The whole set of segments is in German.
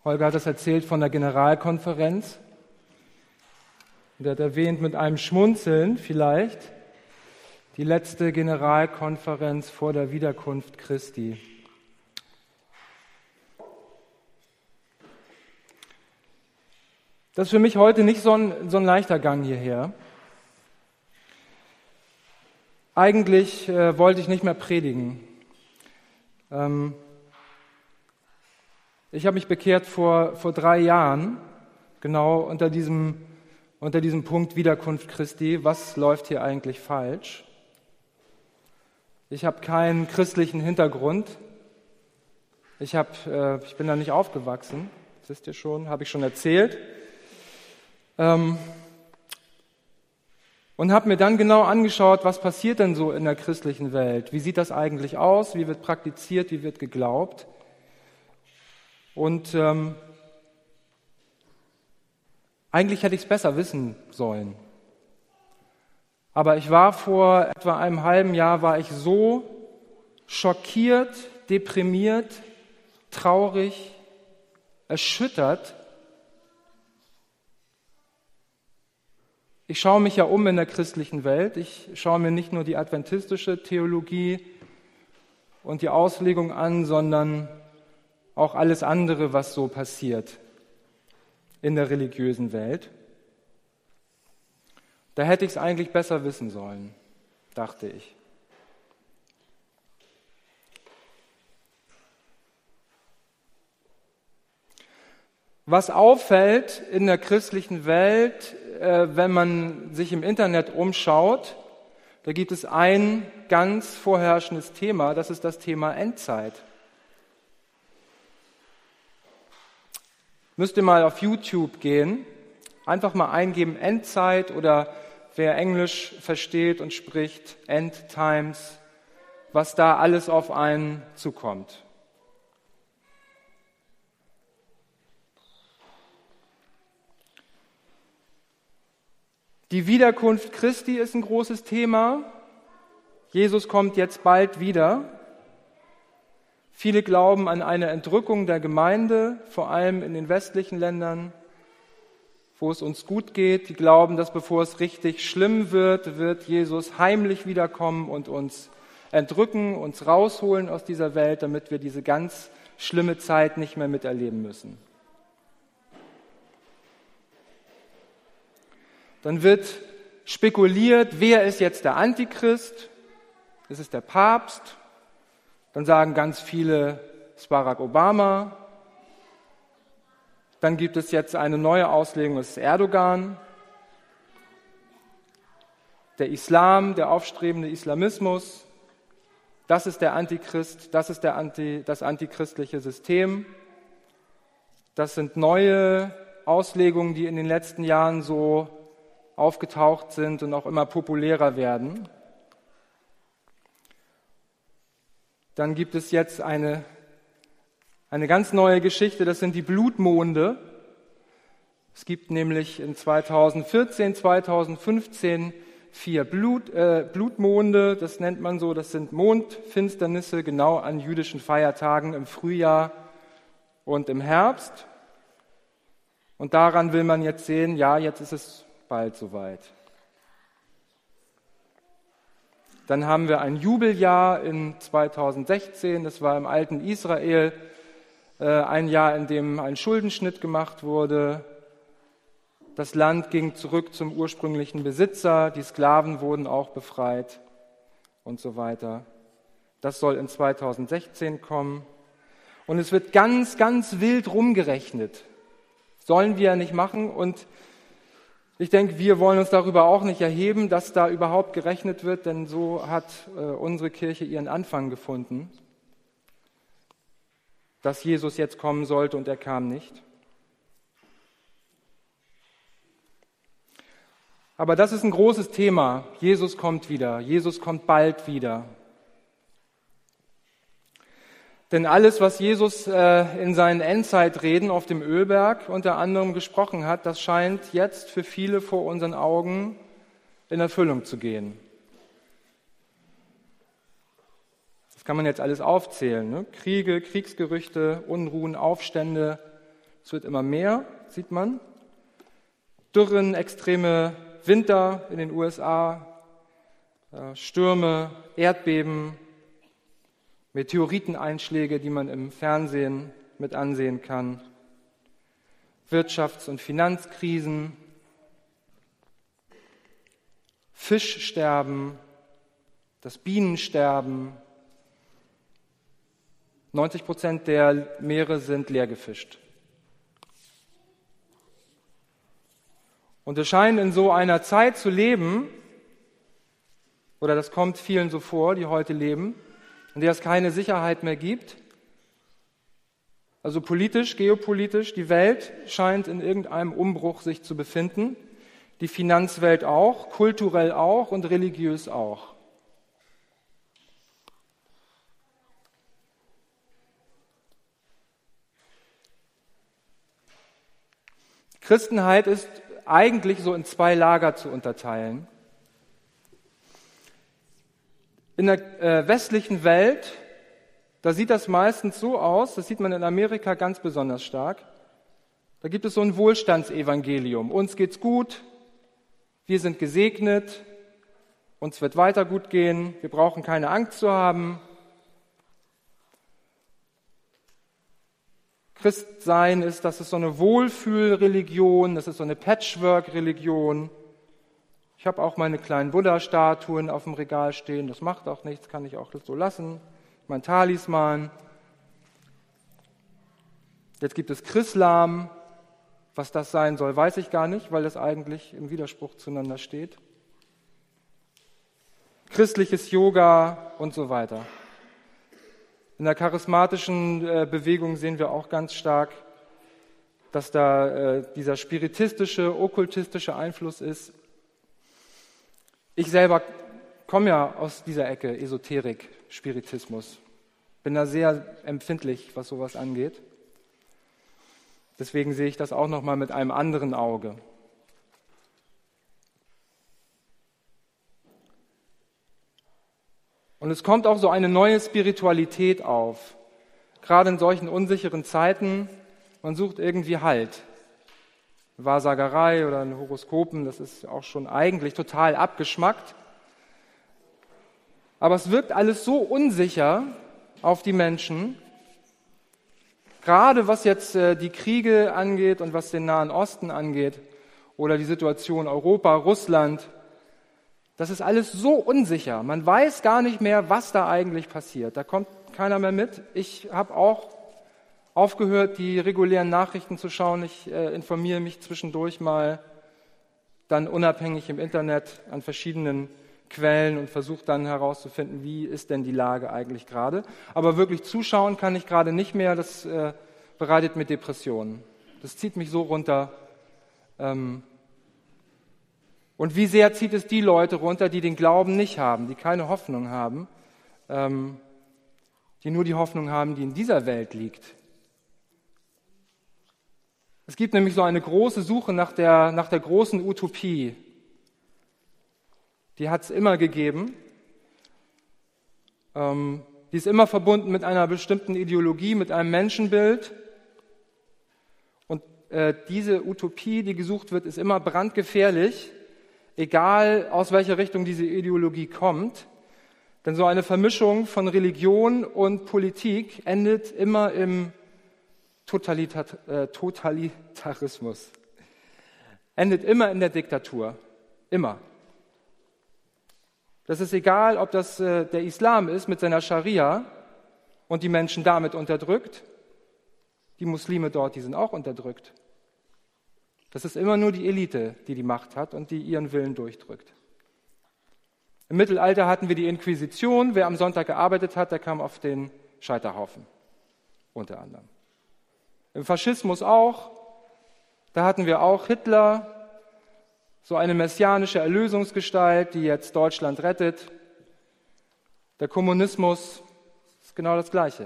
Holger hat das erzählt von der Generalkonferenz. Und er hat erwähnt mit einem Schmunzeln vielleicht die letzte Generalkonferenz vor der Wiederkunft Christi. Das ist für mich heute nicht so ein leichter Gang hierher. Eigentlich wollte ich nicht mehr predigen. Ich habe mich bekehrt vor 3 Jahren, genau unter diesem Punkt Wiederkunft Christi. Was läuft hier eigentlich falsch? Ich habe keinen christlichen Hintergrund. Ich bin da nicht aufgewachsen. Das wisst ihr schon, habe ich schon erzählt. Und habe mir dann genau angeschaut, was passiert denn so in der christlichen Welt? Wie sieht das eigentlich aus? Wie wird praktiziert? Wie wird geglaubt? Und eigentlich hätte ich es besser wissen sollen. Aber ich war vor etwa einem halben Jahr so schockiert, deprimiert, traurig, erschüttert. Ich schaue mich ja um in der christlichen Welt. Ich schaue mir nicht nur die adventistische Theologie und die Auslegung an, sondern auch alles andere, was so passiert in der religiösen Welt. Da hätte ich es eigentlich besser wissen sollen, dachte ich. Was auffällt in der christlichen Welt, wenn man sich im Internet umschaut, da gibt es ein ganz vorherrschendes Thema, das ist das Thema Endzeit. Müsst ihr mal auf YouTube gehen, einfach mal eingeben Endzeit oder wer Englisch versteht und spricht, End Times, was da alles auf einen zukommt. Die Wiederkunft Christi ist ein großes Thema. Jesus kommt jetzt bald wieder. Viele glauben an eine Entrückung der Gemeinde, vor allem in den westlichen Ländern, wo es uns gut geht. Die glauben, dass bevor es richtig schlimm wird Jesus heimlich wiederkommen und uns entrücken, uns rausholen aus dieser Welt, damit wir diese ganz schlimme Zeit nicht mehr miterleben müssen. Dann wird spekuliert, wer ist jetzt der Antichrist? Ist es der Papst? Dann sagen ganz viele, es ist Barack Obama. Dann gibt es jetzt eine neue Auslegung, es ist Erdogan. Der Islam, der aufstrebende Islamismus, das ist der Antichrist, das ist das antichristliche System. Das sind neue Auslegungen, die in den letzten Jahren so aufgetaucht sind und auch immer populärer werden. Dann gibt es jetzt eine ganz neue Geschichte, das sind die Blutmonde. Es gibt nämlich in 2014, 2015 4 Blutmonde, das nennt man so, das sind Mondfinsternisse genau an jüdischen Feiertagen im Frühjahr und im Herbst. Und daran will man jetzt sehen, ja, jetzt ist es bald soweit. Dann haben wir ein Jubeljahr in 2016, das war im alten Israel, ein Jahr, in dem ein Schuldenschnitt gemacht wurde. Das Land ging zurück zum ursprünglichen Besitzer, die Sklaven wurden auch befreit und so weiter. Das soll in 2016 kommen. Und es wird ganz, ganz wild rumgerechnet. Sollen wir ja nicht machen. Und ich denke, wir wollen uns darüber auch nicht erheben, dass da überhaupt gerechnet wird, denn so hat unsere Kirche ihren Anfang gefunden, dass Jesus jetzt kommen sollte und er kam nicht. Aber das ist ein großes Thema. Jesus kommt wieder. Jesus kommt bald wieder. Denn alles, was Jesus in seinen Endzeitreden auf dem Ölberg unter anderem gesprochen hat, das scheint jetzt für viele vor unseren Augen in Erfüllung zu gehen. Das kann man jetzt alles aufzählen. Ne? Kriege, Kriegsgerüchte, Unruhen, Aufstände, Es wird immer mehr, sieht man. Dürren, extreme Winter in den USA, Stürme, Erdbeben, Meteoriteneinschläge, die man im Fernsehen mit ansehen kann, Wirtschafts- und Finanzkrisen, Fischsterben, das Bienensterben. 90% der Meere sind leer gefischt. Und wir scheinen in so einer Zeit zu leben, oder das kommt vielen so vor, die heute leben, in der es keine Sicherheit mehr gibt. Also politisch, geopolitisch, die Welt scheint in irgendeinem Umbruch sich zu befinden. Die Finanzwelt auch, kulturell auch und religiös auch. Christenheit ist eigentlich so in zwei Lager zu unterteilen. In der westlichen Welt, da sieht das meistens so aus, das sieht man in Amerika ganz besonders stark, da gibt es so ein Wohlstandsevangelium. Uns geht's gut, wir sind gesegnet, uns wird weiter gut gehen, wir brauchen keine Angst zu haben. Christsein ist, das ist so eine Wohlfühlreligion, das ist so eine Patchwork-Religion. Ich habe auch meine kleinen Buddha-Statuen auf dem Regal stehen, das macht auch nichts, kann ich auch so lassen. Mein Talisman. Jetzt gibt es Chrislam. Was das sein soll, weiß ich gar nicht, weil das eigentlich im Widerspruch zueinander steht. Christliches Yoga und so weiter. In der charismatischen Bewegung sehen wir auch ganz stark, dass da dieser spiritistische, okkultistische Einfluss ist. Ich selber komme ja aus dieser Ecke, Esoterik, Spiritismus. Bin da sehr empfindlich, was sowas angeht. Deswegen sehe ich das auch nochmal mit einem anderen Auge. Und es kommt auch so eine neue Spiritualität auf. Gerade in solchen unsicheren Zeiten, man sucht irgendwie Halt. Wahrsagerei oder in Horoskopen, das ist auch schon eigentlich total abgeschmackt. Aber es wirkt alles so unsicher auf die Menschen, gerade was jetzt die Kriege angeht und was den Nahen Osten angeht oder die Situation Europa, Russland. Das ist alles so unsicher. Man weiß gar nicht mehr, was da eigentlich passiert. Da kommt keiner mehr mit. Ich habe auch aufgehört, die regulären Nachrichten zu schauen. Ich informiere mich zwischendurch mal dann unabhängig im Internet an verschiedenen Quellen und versuche dann herauszufinden, wie ist denn die Lage eigentlich gerade. Aber wirklich zuschauen kann ich gerade nicht mehr. Das bereitet mir Depressionen. Das zieht mich so runter. Und wie sehr zieht es die Leute runter, die den Glauben nicht haben, die keine Hoffnung haben, die nur die Hoffnung haben, die in dieser Welt liegt. Es gibt nämlich so eine große Suche nach der großen Utopie. Die hat es immer gegeben. Die ist immer verbunden mit einer bestimmten Ideologie, mit einem Menschenbild. Und diese Utopie, die gesucht wird, ist immer brandgefährlich, egal aus welcher Richtung diese Ideologie kommt. Denn so eine Vermischung von Religion und Politik endet immer im Totalitarismus. Endet immer in der Diktatur. Immer. Das ist egal, ob das der Islam ist mit seiner Scharia und die Menschen damit unterdrückt. Die Muslime dort, die sind auch unterdrückt. Das ist immer nur die Elite, die die Macht hat und die ihren Willen durchdrückt. Im Mittelalter hatten wir die Inquisition. Wer am Sonntag gearbeitet hat, der kam auf den Scheiterhaufen, unter anderem. Im Faschismus auch. Da hatten wir auch Hitler, so eine messianische Erlösungsgestalt, die jetzt Deutschland rettet. Der Kommunismus ist genau das Gleiche.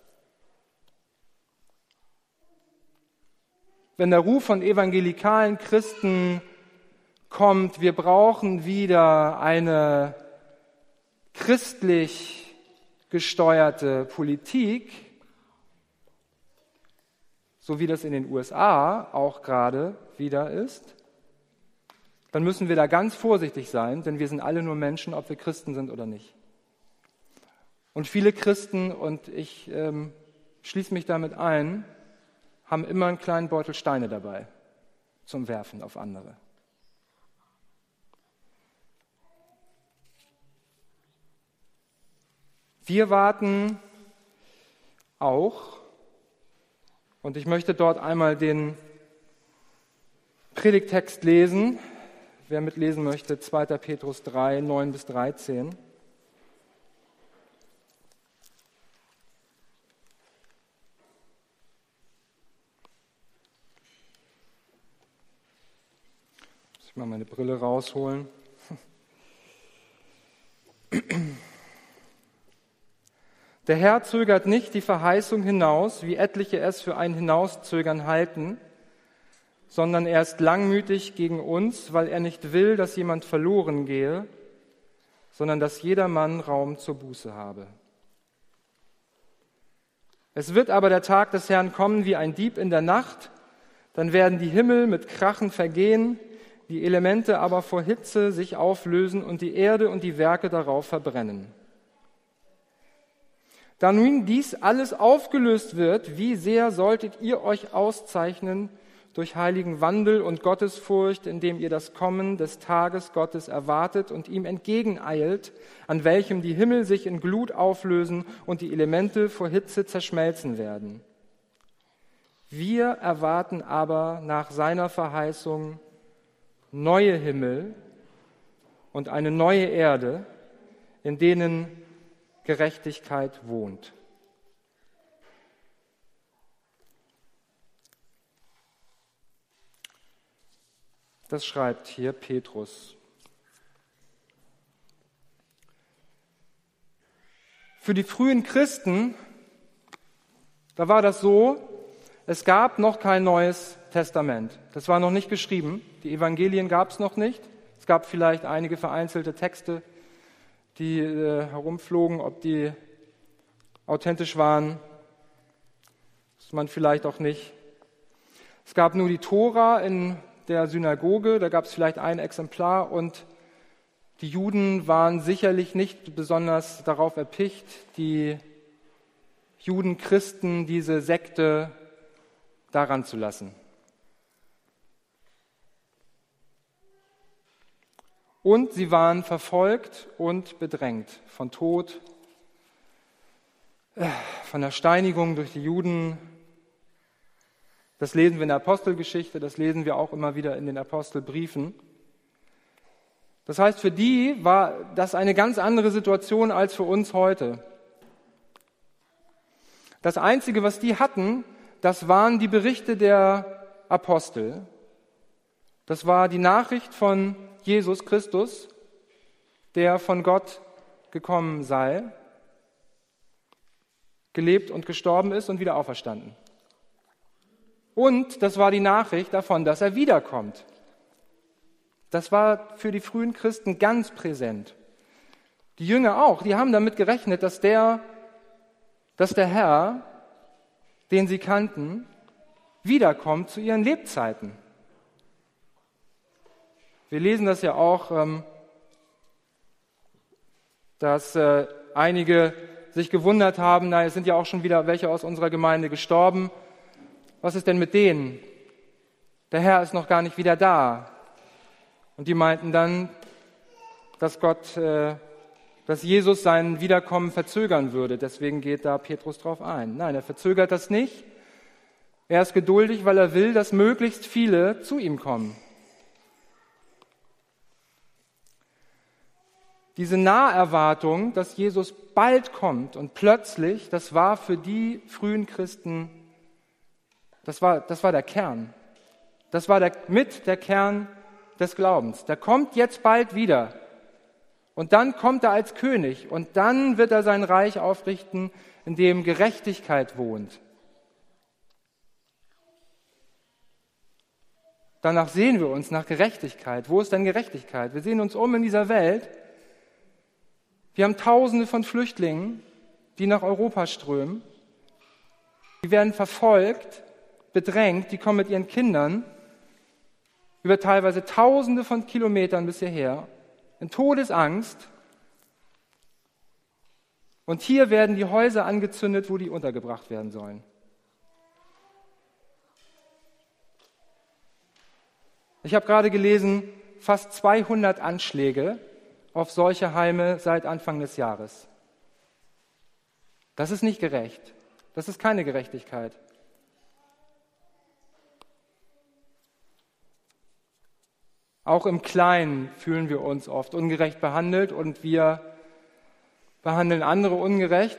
Wenn der Ruf von evangelikalen Christen kommt, wir brauchen wieder eine christlich gesteuerte Politik, so wie das in den USA auch gerade wieder ist, dann müssen wir da ganz vorsichtig sein, denn wir sind alle nur Menschen, ob wir Christen sind oder nicht. Und viele Christen, und ich schließe mich damit ein, haben immer einen kleinen Beutel Steine dabei zum Werfen auf andere. Wir warten auch, und ich möchte dort einmal den Predigttext lesen, wer mitlesen möchte, 2. Petrus 3, 9 bis 13. Muss ich mal meine Brille rausholen. Der Herr zögert nicht die Verheißung hinaus, wie etliche es für ein Hinauszögern halten, sondern er ist langmütig gegen uns, weil er nicht will, dass jemand verloren gehe, sondern dass jedermann Raum zur Buße habe. Es wird aber der Tag des Herrn kommen wie ein Dieb in der Nacht, dann werden die Himmel mit Krachen vergehen, die Elemente aber vor Hitze sich auflösen und die Erde und die Werke darauf verbrennen. Da nun dies alles aufgelöst wird, wie sehr solltet ihr euch auszeichnen durch heiligen Wandel und Gottesfurcht, indem ihr das Kommen des Tages Gottes erwartet und ihm entgegeneilt, an welchem die Himmel sich in Glut auflösen und die Elemente vor Hitze zerschmelzen werden. Wir erwarten aber nach seiner Verheißung neue Himmel und eine neue Erde, in denen Gerechtigkeit wohnt. Das schreibt hier Petrus. Für die frühen Christen, da war das so, es gab noch kein Neues Testament. Das war noch nicht geschrieben. Die Evangelien gab es noch nicht. Es gab vielleicht einige vereinzelte Texte, die herumflogen, ob die authentisch waren, ist man vielleicht auch nicht. Es gab nur die Tora in der Synagoge, da gab es vielleicht ein Exemplar und die Juden waren sicherlich nicht besonders darauf erpicht, die Judenchristen, diese Sekte daran zu lassen. Und sie waren verfolgt und bedrängt von Tod, von der Steinigung durch die Juden. Das lesen wir in der Apostelgeschichte, das lesen wir auch immer wieder in den Apostelbriefen. Das heißt, für die war das eine ganz andere Situation als für uns heute. Das Einzige, was die hatten, das waren die Berichte der Apostel. Das war die Nachricht von Jesus Christus, der von Gott gekommen sei, gelebt und gestorben ist und wieder auferstanden. Und das war die Nachricht davon, dass er wiederkommt. Das war für die frühen Christen ganz präsent. Die Jünger auch, die haben damit gerechnet, dass der Herr, den sie kannten, wiederkommt zu ihren Lebzeiten. Wir lesen das ja auch, dass einige sich gewundert haben, es sind ja auch schon wieder welche aus unserer Gemeinde gestorben. Was ist denn mit denen? Der Herr ist noch gar nicht wieder da. Und die meinten dann, dass Jesus sein Wiederkommen verzögern würde. Deswegen geht da Petrus drauf ein. Nein, er verzögert das nicht. Er ist geduldig, weil er will, dass möglichst viele zu ihm kommen. Diese Naherwartung, dass Jesus bald kommt und plötzlich, das war für die frühen Christen, das war der Kern. Das war der Kern des Glaubens. Der kommt jetzt bald wieder. Und dann kommt er als König und dann wird er sein Reich aufrichten, in dem Gerechtigkeit wohnt. Danach sehen wir uns nach Gerechtigkeit. Wo ist denn Gerechtigkeit? Wir sehen uns in dieser Welt. Wir haben Tausende von Flüchtlingen, die nach Europa strömen. Die werden verfolgt, bedrängt, die kommen mit ihren Kindern über teilweise Tausende von Kilometern bis hierher, in Todesangst. Und hier werden die Häuser angezündet, wo die untergebracht werden sollen. Ich habe gerade gelesen, fast 200 Anschläge auf solche Heime seit Anfang des Jahres. Das ist nicht gerecht. Das ist keine Gerechtigkeit. Auch im Kleinen fühlen wir uns oft ungerecht behandelt und wir behandeln andere ungerecht.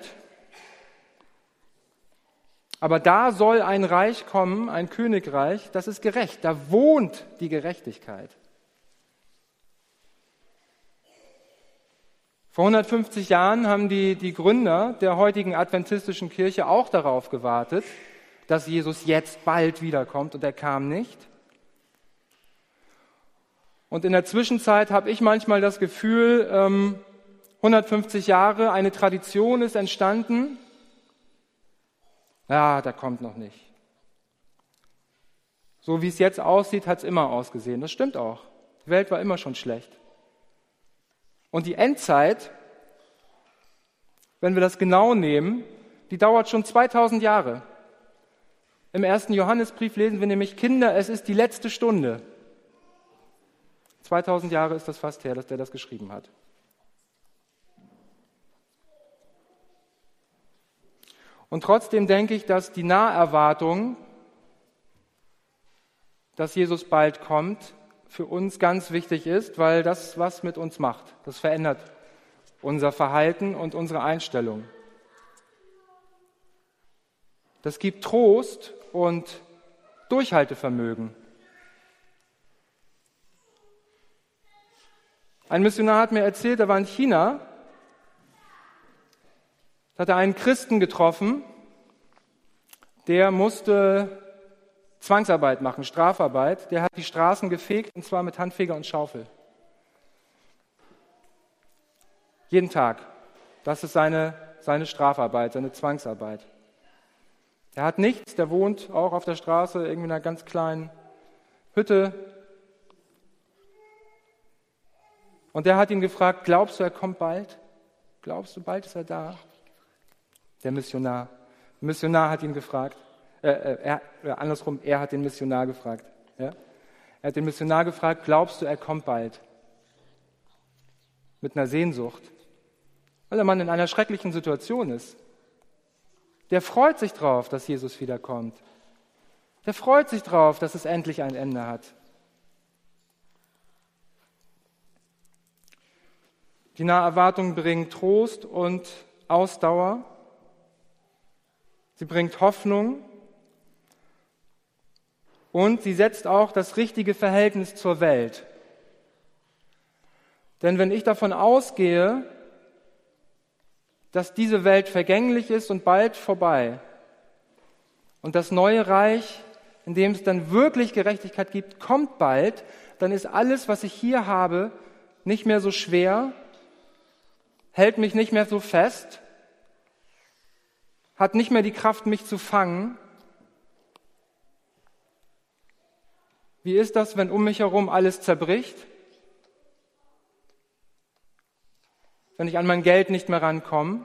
Aber da soll ein Reich kommen, ein Königreich, das ist gerecht. Da wohnt die Gerechtigkeit. Vor 150 Jahren haben die Gründer der heutigen adventistischen Kirche auch darauf gewartet, dass Jesus jetzt bald wiederkommt, und er kam nicht. Und in der Zwischenzeit habe ich manchmal das Gefühl, 150 Jahre, eine Tradition ist entstanden. Ja, da kommt noch nicht. So wie es jetzt aussieht, hat es immer ausgesehen. Das stimmt auch. Die Welt war immer schon schlecht. Und die Endzeit, wenn wir das genau nehmen, die dauert schon 2000 Jahre. Im 1. Johannesbrief lesen wir nämlich: Kinder, es ist die letzte Stunde. 2000 Jahre ist das fast her, dass der das geschrieben hat. Und trotzdem denke ich, dass die Naherwartung, dass Jesus bald kommt, für uns ganz wichtig ist, weil das was mit uns macht. Das verändert unser Verhalten und unsere Einstellung. Das gibt Trost und Durchhaltevermögen. Ein Missionar hat mir erzählt, er war in China, da hat er einen Christen getroffen, der musste Zwangsarbeit machen, Strafarbeit. Der hat die Straßen gefegt, und zwar mit Handfeger und Schaufel. Jeden Tag. Das ist seine Strafarbeit, seine Zwangsarbeit. Er hat nichts, der wohnt auch auf der Straße, irgendwie in einer ganz kleinen Hütte. Und der hat ihn gefragt: Glaubst du, er kommt bald? Glaubst du, bald ist er da? Der Missionar. Der Missionar hat ihn gefragt. Er hat den Missionar gefragt. Ja? Er hat den Missionar gefragt: Glaubst du, er kommt bald? Mit einer Sehnsucht. Weil der Mann in einer schrecklichen Situation ist. Der freut sich drauf, dass Jesus wiederkommt. Der freut sich drauf, dass es endlich ein Ende hat. Die Naherwartung bringt Trost und Ausdauer. Sie bringt Hoffnung. Und sie setzt auch das richtige Verhältnis zur Welt. Denn wenn ich davon ausgehe, dass diese Welt vergänglich ist und bald vorbei und das neue Reich, in dem es dann wirklich Gerechtigkeit gibt, kommt bald, dann ist alles, was ich hier habe, nicht mehr so schwer, hält mich nicht mehr so fest, hat nicht mehr die Kraft, mich zu fangen. Wie ist das, wenn um mich herum alles zerbricht? Wenn ich an mein Geld nicht mehr rankomme?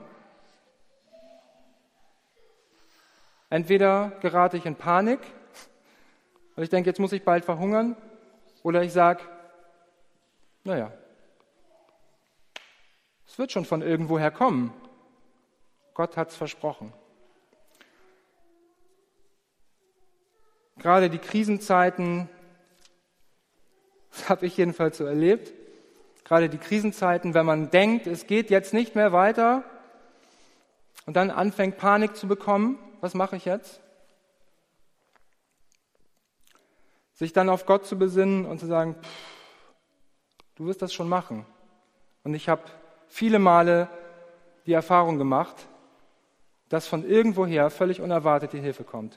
Entweder gerate ich in Panik, weil ich denke, jetzt muss ich bald verhungern, oder ich sage, naja, es wird schon von irgendwoher kommen. Gott hat es versprochen. Gerade die Krisenzeiten, das habe ich jedenfalls so erlebt, gerade die Krisenzeiten, wenn man denkt, es geht jetzt nicht mehr weiter und dann anfängt Panik zu bekommen, was mache ich jetzt? Sich dann auf Gott zu besinnen und zu sagen, du wirst das schon machen. Und ich habe viele Male die Erfahrung gemacht, dass von irgendwoher völlig unerwartet die Hilfe kommt.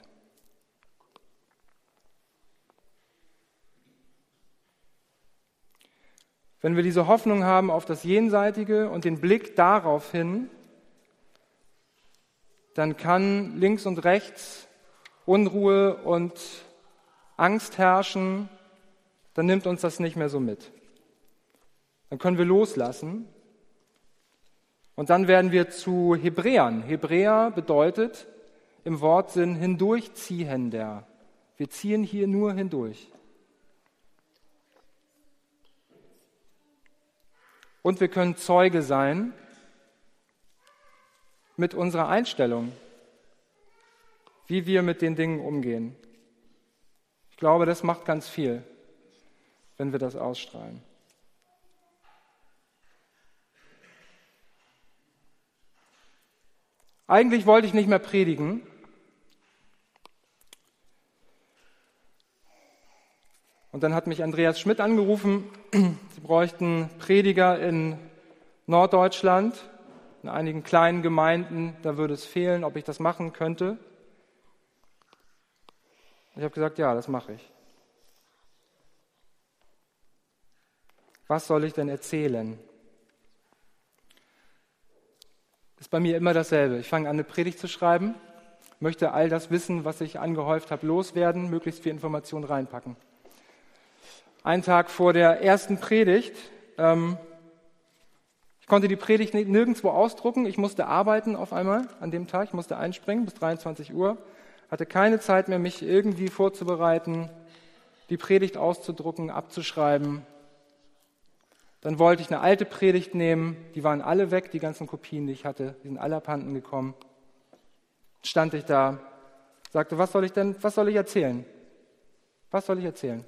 Wenn wir diese Hoffnung haben auf das Jenseitige und den Blick darauf hin, dann kann links und rechts Unruhe und Angst herrschen, dann nimmt uns das nicht mehr so mit. Dann können wir loslassen und dann werden wir zu Hebräern. Hebräer bedeutet im Wortsinn Hindurchziehender. Wir ziehen hier nur hindurch. Und wir können Zeuge sein mit unserer Einstellung, wie wir mit den Dingen umgehen. Ich glaube, das macht ganz viel, wenn wir das ausstrahlen. Eigentlich wollte ich nicht mehr predigen. Und dann hat mich Andreas Schmidt angerufen, sie bräuchten Prediger in Norddeutschland, in einigen kleinen Gemeinden, da würde es fehlen, ob ich das machen könnte. Ich habe gesagt, ja, das mache ich. Was soll ich denn erzählen? Ist bei mir immer dasselbe. Ich fange an, eine Predigt zu schreiben, möchte all das Wissen, was ich angehäuft habe, loswerden, möglichst viel Informationen reinpacken. Einen Tag vor der ersten Predigt, ich konnte die Predigt nirgendwo ausdrucken, ich musste arbeiten auf einmal an dem Tag, ich musste einspringen bis 23 Uhr, hatte keine Zeit mehr, mich irgendwie vorzubereiten, die Predigt auszudrucken, abzuschreiben. Dann wollte ich eine alte Predigt nehmen, die waren alle weg, die ganzen Kopien, die ich hatte, die sind alle abhanden gekommen. Stand ich da, sagte, was soll ich erzählen? Was soll ich erzählen?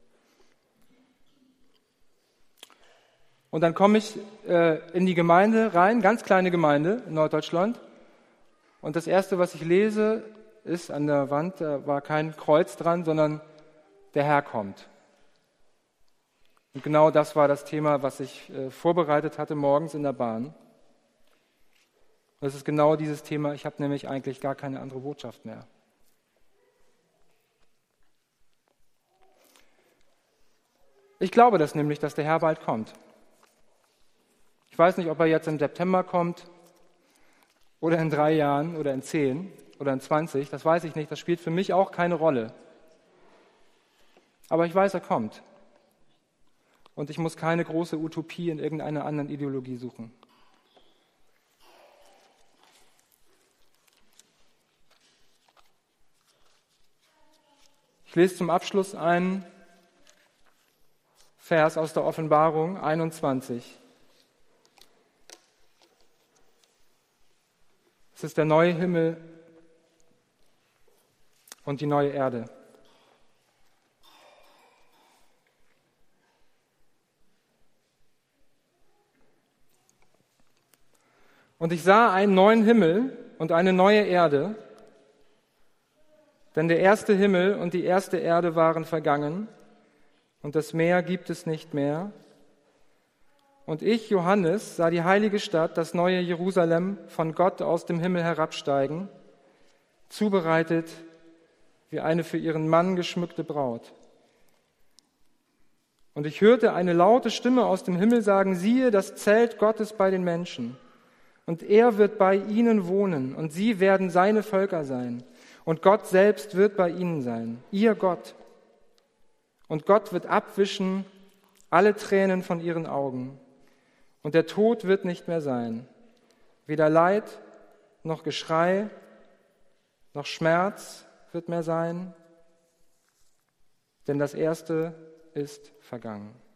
Und dann komme ich in die Gemeinde rein, ganz kleine Gemeinde in Norddeutschland. Und das Erste, was ich lese, ist an der Wand, da war kein Kreuz dran, sondern der Herr kommt. Und genau das war das Thema, was ich vorbereitet hatte morgens in der Bahn. Und das ist genau dieses Thema, ich habe nämlich eigentlich gar keine andere Botschaft mehr. Ich glaube das nämlich, dass der Herr bald kommt. Ich weiß nicht, ob er jetzt im September kommt oder in 3 Jahren oder in 10 oder in 20, das weiß ich nicht, das spielt für mich auch keine Rolle. Aber ich weiß, er kommt. Und ich muss keine große Utopie in irgendeiner anderen Ideologie suchen. Ich lese zum Abschluss einen Vers aus der Offenbarung 21. Es ist der neue Himmel und die neue Erde. Und ich sah einen neuen Himmel und eine neue Erde, denn der erste Himmel und die erste Erde waren vergangen und das Meer gibt es nicht mehr. Und ich, Johannes, sah die heilige Stadt, das neue Jerusalem, von Gott aus dem Himmel herabsteigen, zubereitet wie eine für ihren Mann geschmückte Braut. Und ich hörte eine laute Stimme aus dem Himmel sagen, siehe, das Zelt Gottes bei den Menschen. Und er wird bei ihnen wohnen, und sie werden seine Völker sein. Und Gott selbst wird bei ihnen sein, ihr Gott. Und Gott wird abwischen alle Tränen von ihren Augen. Und der Tod wird nicht mehr sein. Weder Leid, noch Geschrei, noch Schmerz wird mehr sein, denn das Erste ist vergangen.